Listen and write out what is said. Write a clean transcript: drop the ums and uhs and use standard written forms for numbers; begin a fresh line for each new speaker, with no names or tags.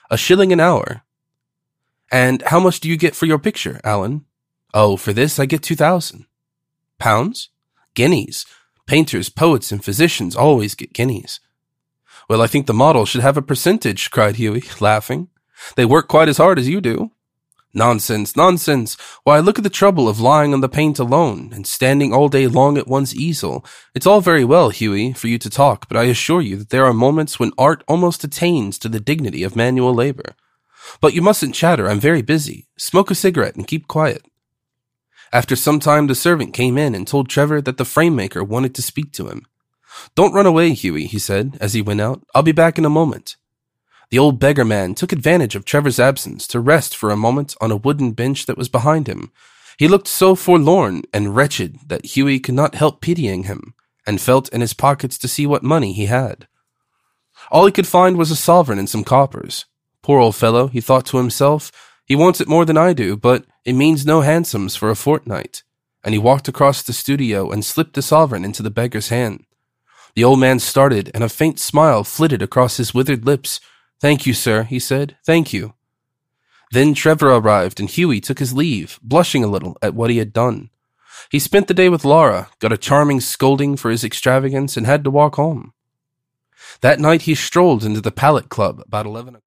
1 shilling an hour. And how much do you get for your picture, Alan? Oh, for this I get 2,000. Pounds? Guineas. Painters, poets, and physicians always get guineas. Well, I think the model should have a percentage, cried Hughie, laughing. They work quite as hard as you do. Nonsense, nonsense. Why, look at the trouble of lying on the paint alone and standing all day long at one's easel. It's all very well, Hughie, for you to talk, but I assure you that there are moments when art almost attains to the dignity of manual labor. But you mustn't chatter, I'm very busy. Smoke a cigarette and keep quiet. After some time, the servant came in and told Trevor that the frame-maker wanted to speak to him. Don't run away, Hughie, he said as he went out. I'll be back in a moment. The old beggar man took advantage of Trevor's absence to rest for a moment on a wooden bench that was behind him. He looked so forlorn and wretched that Hughie could not help pitying him, and felt in his pockets to see what money he had. All he could find was a sovereign and some coppers. Poor old fellow, he thought to himself, he wants it more than I do, but it means no hansoms for a fortnight. And he walked across the studio and slipped the sovereign into the beggar's hand. The old man started, and a faint smile flitted across his withered lips. Thank you, sir, he said. Thank you. Then Trevor arrived, and Hughie took his leave, blushing a little at what he had done. He spent the day with Laura, got a charming scolding for his extravagance, and had to walk home. That night he strolled into the Palette Club about 11 o'clock.